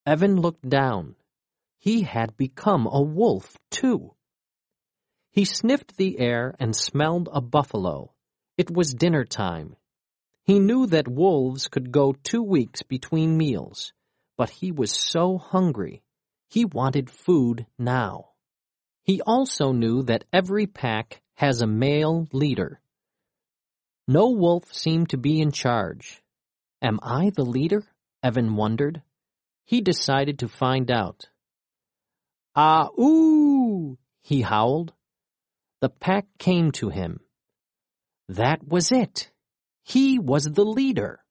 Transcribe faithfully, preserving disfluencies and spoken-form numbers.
Evan looked down. He had become a wolf, too. He sniffed the air and smelled a buffalo. It was dinner time. He knew that wolves could go two weeks between meals, but he was so hungry. He wanted food now. He also knew that every pack has a male leader. No wolf seemed to be in charge. Am I the leader? Evan wondered. He decided to find out. Ah-ooh! He howled. The pack came to him. That was it. He was the leader.